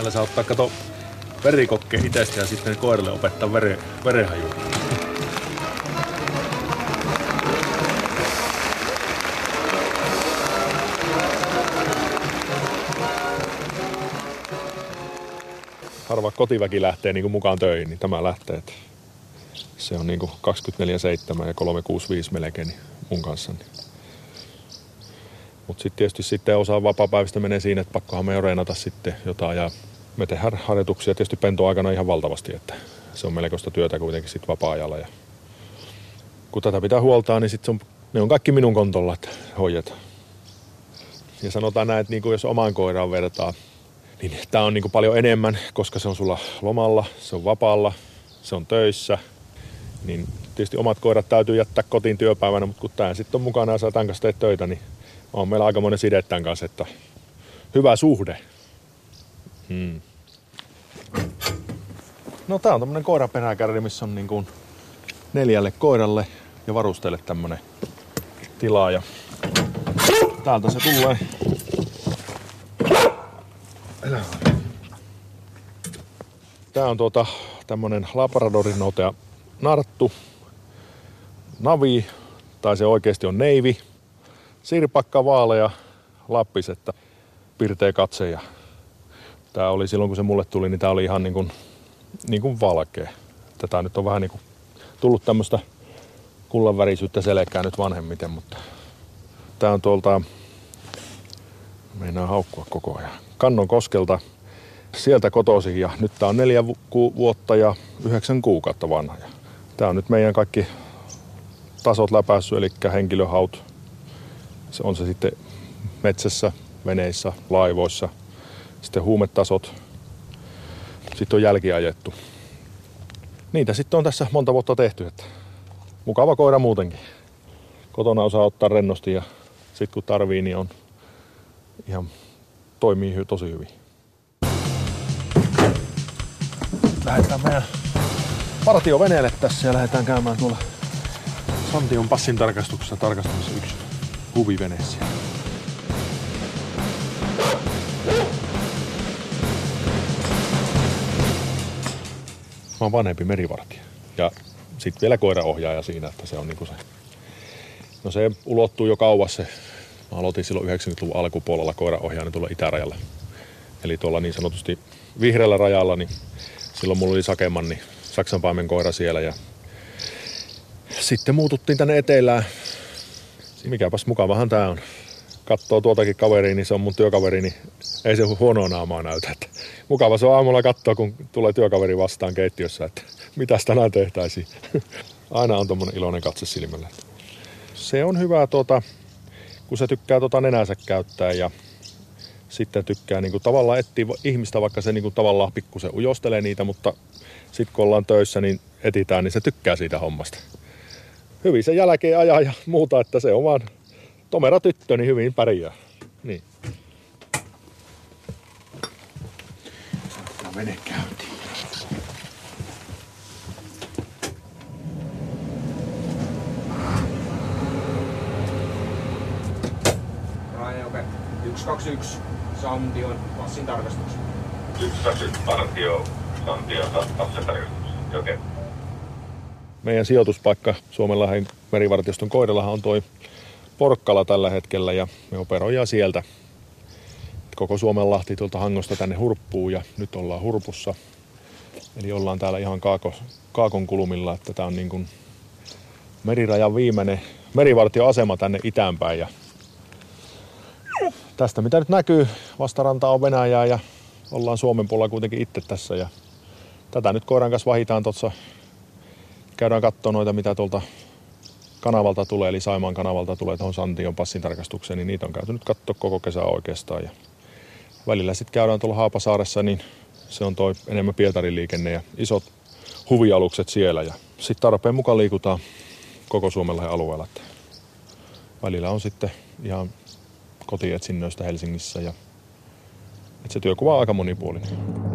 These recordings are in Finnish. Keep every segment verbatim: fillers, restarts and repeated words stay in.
Meillä saa ottaa kato verikokke itsestä ja sitten koiralle opettaa vere, verenhajua. Harva kotiväki lähtee niin kuin mukaan töihin, niin tämä lähtee. Että se on niin kuin kaksikymmentäneljä seitsemän ja kolme kuusikymmentäviisi melkein niin mun kanssa. Mutta sitten tietysti sitten osa vapaapäivistä menee siinä, että pakkohan me jo reenata sitten jotain. Ja me tehdään harjoituksia tietysti pentoaikana ihan valtavasti, että se on melkoista työtä kuitenkin sitten vapaa-ajalla. Ja kun tätä pitää huoltaa, niin sitten ne on kaikki minun kontolla, että hoidetaan. Ja sanotaan näin, että niin kuin jos omaan koiraan vertaa, niin tämä on niin kuin paljon enemmän, koska se on sulla lomalla, se on vapaalla, se on töissä. Niin tietysti omat koirat täytyy jättää kotiin työpäivänä, mutta kun tämä sitten on mukana ja saa tämän kanssa tehdä töitä, niin on meillä aikamoinen side tämän kanssa, että hyvä suhde. Hmm. No tää on tämmönen koiraperäkärri, missä on niin kuin neljälle koiralle ja varusteelle tämmönen tila. Ja täältä se tulee. Tää on tuota tämmönen Labradorin notea narttu, navi, tai se oikeesti on neivi, sirpakka, vaalea, lappis, että pirteä katse. Ja tää oli silloin kun se mulle tuli, niin tää oli ihan niin kuin, niin kuin valkea. Tätä nyt on vähän niin kuin tullut tämmöstä kullanvärisyyttä selkää nyt vanhemmiten, mutta tää on tuolta, meinaa haukkua koko ajan, Kannonkoskelta. Sieltä kotoisin ja nyt tää on neljä vu- vuotta ja yhdeksän kuukautta vanha. Tää on nyt meidän kaikki tasot läpäissyt, eli henkilöhaut. Se on se sitten metsässä, veneissä, laivoissa. Sitten huumetasot. Sitten on jälkiajettu. Niitä sitten on tässä monta vuotta tehty. Että mukava koira muutenkin. Kotona osaa ottaa rennosti ja sitten kun tarvii, niin on ihan toimii tosi hyvin. Lähdetään meidän partioveneelle tässä ja lähdetään käymään tuolla Santion passin tarkastuksessa tarkastamassa yksi huvivene siellä. Mä oon vanhempi merivartija ja sit vielä koiraohjaaja siinä, että se on niinku se. No se ulottuu jo kauas se. Mä aloitin silloin yhdeksänkymmentäluvun alkupuolella koiraohjaajana tuolla itärajalla. Eli tuolla niin sanotusti vihreällä rajalla, niin silloin mulla oli Sakemanni, saksanpaimen koira siellä ja sitten muututtiin tänne etelään. Mikäpäs mukavahan tää on. Kattoo tuoltakin kaveriin, niin se on mun työkaveri, niin ei se huonoa naamaa näytä. Että mukava se on aamulla katsoa, kun tulee työkaveri vastaan keittiössä, että mitäs tänään tehtäisiin. Aina on tommonen iloinen katse silmällä. Se on hyvä, tuota, kun se tykkää tuota nenänsä käyttää ja sitten tykkää niinku tavallaan etsiä ihmistä, vaikka se niinku tavallaan pikkusen ujostelee niitä, mutta sitten kun ollaan töissä, niin etitään, niin se tykkää siitä hommasta. Hyvin sen jälkeen ajaa ja muuta, että se on vaan tomera tyttö, niin hyvin pärjää. Niin. Saattaa vene käyntiin. Rajajoke yksi kaksi yksi Santion passin tarkastus. yksi kaksi yksi partio Santion passin tarkastus. Okei. Meidän sijoituspaikka Suomenlahden merivartioston koidallahan on toi Porkkala tällä hetkellä ja me operoidaan sieltä. Koko Suomenlahti tuolta Hangosta tänne Hurppuu ja nyt ollaan Hurpussa. Eli ollaan täällä ihan kaako, kaakon kulmilla, että tää on niin kuin merirajan viimeinen merivartioasema tänne itäänpäin. Ja tästä mitä nyt näkyy, vastaranta on Venäjää ja ollaan Suomen puolella kuitenkin itse tässä. Ja tätä nyt koiran kanssa vahitaan tuossa. Käydään katsoa noita, mitä tuolta kanavalta tulee, eli Saimaan kanavalta tulee tuohon Santion passin tarkastukseen, niin niitä on käyty nyt katsoa koko kesä oikeastaan. Ja välillä sitten käydään tuolla Haapasaaressa, niin se on toi enemmän Pietarin liikenne ja isot huvialukset siellä. Ja sitten tarpeen mukaan liikutaan koko Suomenlahden alueella. Että välillä on sitten ihan kotietsinnöistä Helsingissä ja että se työkuva on aika monipuolinen.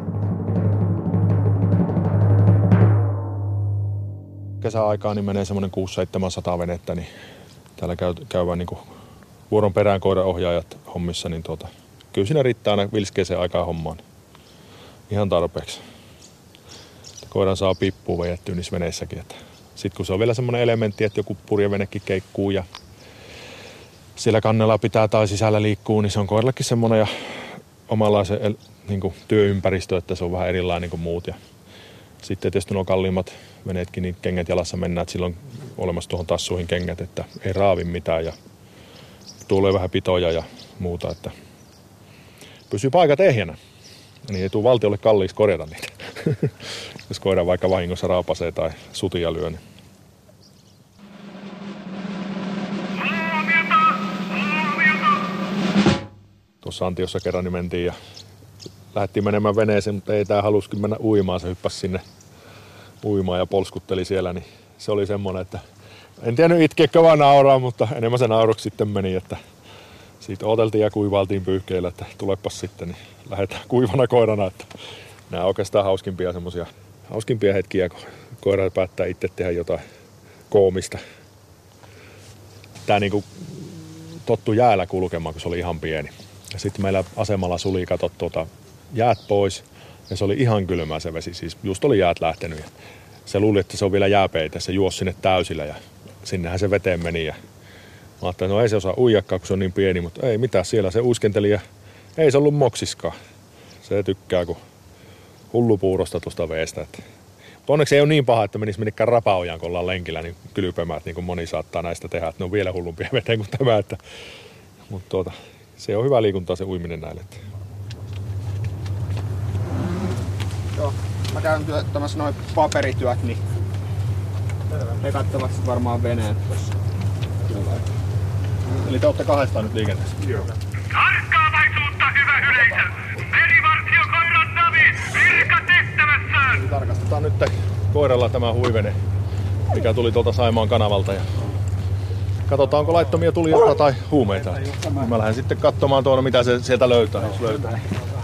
Kesäaikaan niin menee semmoinen kuusi seitsemänsataa venettä, niin täällä käy, käydään niin vuoron perään koiraohjaajat hommissa, niin tuota, kyllä siinä riittää aina vilskeeseen aikaan hommaan. ihan tarpeeksi. Koiran saa pippua vejettyä niissä veneissäkin. Sitten kun se on vielä semmoinen elementti, että joku purjevenekin keikkuu ja siellä kannella pitää tai sisällä liikkuu, niin se on koirallekin semmoinen ja omanlaisen niin kuin työympäristö, että se on vähän erilainen niin kuin muut. Ja sitten tietysti nuo kalliimmat veneetkin, niin kengät jalassa mennään, että silloin on olemassa tuohon tassuihin kengät, että ei raavi mitään ja tulee vähän pitoja ja muuta, että pysyy paikat ehjänä. Niin ei tule valtiolle kalliiksi korjata niitä. Jos koira vaikka vahingossa raapasee tai sutia lyö. Niin. Tuossa Antiossa kerran niin mentiin ja lähdettiin menemään veneeseen, mutta ei tää halusikin mennä uimaan. Se hyppäsi sinne uimaan ja polskutteli siellä. Niin se oli semmoinen, että en tiennyt itkeäkö vaan nauraa, mutta enemmän se nauruksi sitten meni. Että siitä odoteltiin ja kuivailtiin pyyhkeillä, että tulepas sitten, niin lähdetään kuivana koirana. Että nämä on oikeastaan hauskimpia semmosia, hauskimpia hetkiä, kun koira päättää itse tehdä jotain koomista. Tää niinku tottu jäällä kulkemaan, kun se oli ihan pieni. Ja sitten meillä asemalla suli katot tuota jäät pois ja se oli ihan kylmää se vesi. Siis just oli jäät lähtenyt ja se luuli, että se on vielä jääpeitä. Se juosi sinne täysillä ja sinnehän se veteen meni. Ja mä ajattelin, no ei se osaa uijakkaan, kun se on niin pieni, mutta ei mitään. Siellä se uiskenteli ja ei se ollut moksiskaan. Se tykkää kuin hullupuurosta tuosta veestä. Että onneksi ei ole niin paha, että menisi minnekään rapaojaan, kun ollaan lenkillä, niin kylpemään, niin kuin moni saattaa näistä tehdä. Että ne on vielä hullumpia veteen kuin tämä. Että mutta tuota, se on hyvä liikuntaa se uiminen näille. Joo, mä käyn työttämässä noin paperityöt, niin he kattavat sit varmaan veneen tossa. Eli te ootte kahdestaan nyt liikenteessä? Joo. Tarkkaavaisuutta, hyvä yleisö! Merivartiokoiran Navi, virka tehtävässään! Tarkastetaan nyt koiralla tämä huivene, mikä tuli tuolta Saimaan kanavalta. Ja katsotaan, onko laittomia tulijoita tai huumeita. Mä lähden sitten katsomaan tuonne, mitä se sieltä löytää, jos löytää.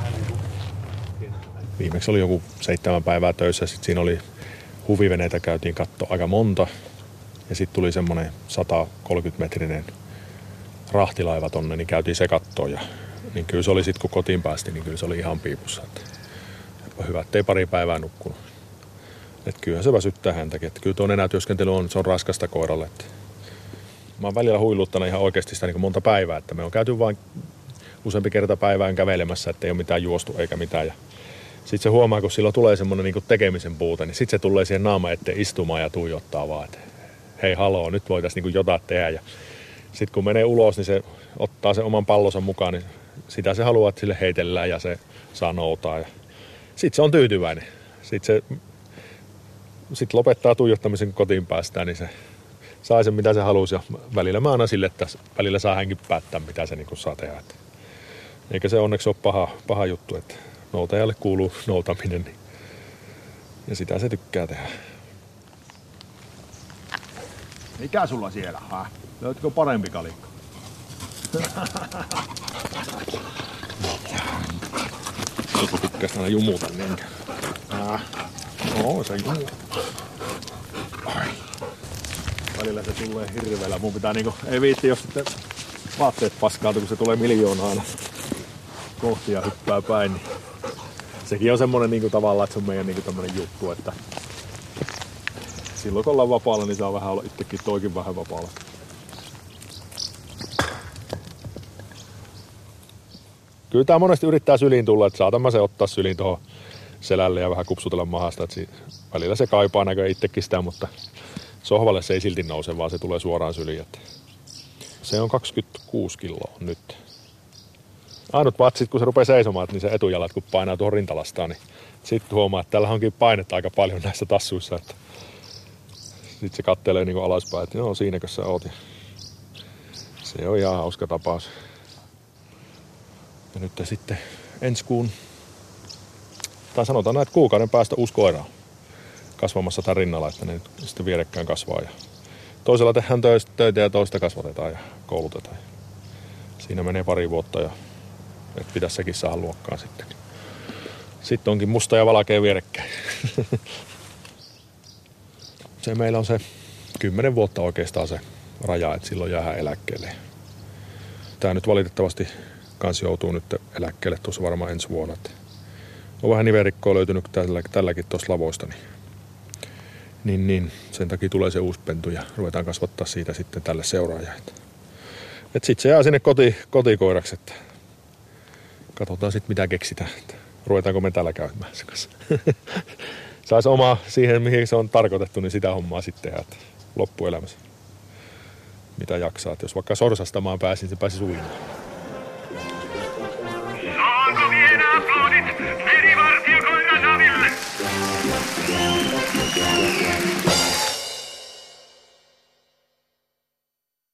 Viimeksi oli joku seitsemän päivää töissä. Sitten siinä oli huviveneitä, käytiin katsoa aika monta. Ja sitten tuli semmonen sata kolmekymmentä metrinen rahtilaiva tonne, niin käytiin se kattoon. Ja niin kyllä se oli sitten, kun kotiin päästi, niin kyllä se oli ihan piipussa. Että hyvä, ettei pari päivää nukkunut. Että kyllähän se väsyttää häntäkin. Että kyllä tuo nenätyöskentely on, se on raskasta koiralle. Että mä oon välillä huiluttanut ihan oikeasti sitä niin monta päivää, että me on käyty vain useampi kerta päivään kävelemässä, että ei ole mitään juostu eikä mitään. Ja sitten se huomaa, kun silloin tulee semmoinen niin tekemisen puute, niin sitten se tulee siihen naama eteen istumaan ja tuijottaa vaan, että hei haloo, nyt voitaisiin niin jotain tehdä. Ja sitten kun menee ulos, niin se ottaa sen oman pallonsa mukaan, niin sitä se haluaa, että sille heitellään ja se saa noutaa. Ja sitten se on tyytyväinen. Sitten se sit lopettaa tuijottamisen, kun kotiin päästään, niin se sai sen, mitä se halusi. Ja välillä mä annan sille, että välillä saa hänkin päättää, mitä se niin saa tehdä. Eikä se onneksi ole paha, paha juttu, että noutajalle kuuluu noutaminen. Niin. Ja sitä se tykkää tehdä. Mikä sulla siellä, ha? Löytyykö parempi kalikka? Joku tykkäisi aina jumuta niinkä. No, se jumuu. Ai. Välillä se tulee hirveellä. Mun pitää niinku, ei viitti, jos sitten vaatteet paskautuu, kun se tulee miljoonaa aina kohti ja hyppää päin. Niin sekin on semmonen niinku tavallaan, että se on meidän niinku tämmönen juttu, että silloin kun ollaan vapaalla, niin saa vähän olla itsekin toikin vähän vapaalla. Kyllä tää monesti yrittää syliin tulla, että saatan mä se ottaa syliin tuohon selälle ja vähän kupsutella mahasta. Että välillä se kaipaa näköjään itsekin sitä, mutta sohvalle se ei silti nouse, vaan se tulee suoraan syliin. Että se on kaksikymmentäkuusi kiloa nyt. Ainut vaan, sit kun se rupeaa seisomaan, niin se etujalat kun painaa tuohon rintalastaan, niin sitten huomaa, että täällä onkin painetta aika paljon näissä tassuissa. Että sitten se kattelee niin kuin alaspäin, että joo, siinäkö sä oot. Se on ihan hauska tapaus. Ja nyt sitten ensi kuun, tai sanotaan näin, että kuukauden päästä uusi koira on kasvamassa tämän rinnalla, että ne sitten vierekkäin kasvaa. Ja toisella tehdään töitä ja toista kasvatetaan ja koulutetaan. Siinä menee pari vuotta ja että pitäisi sekin saada luokkaan sitten. Sitten onkin musta ja valkea vierekkäin. Se meillä on se kymmenen vuotta oikeastaan se raja, että silloin jäähän eläkkeelle. Tää nyt valitettavasti kans joutuu nyt eläkkeelle tuossa varmaan ensi vuonna. on vähän niverikkoa löytynyt tällä, tälläkin tuossa lavoista, niin, niin, niin sen takia tulee se uusi pentu ja ruvetaan kasvattaa siitä sitten tälle seuraajalle. Et sitten se jää sinne koti, kotikoiraksi, että katsotaan sitten mitä keksitään, että ruvetaanko me täällä käymään sen kanssa. Saisi omaa siihen, mihin se on tarkoitettu, niin sitä hommaa sitten tehdä, että loppuelämässä. Mitä jaksaa, että jos vaikka sorsastamaan pääsin, se pääsi uimaan. Saanko vielä aplodit?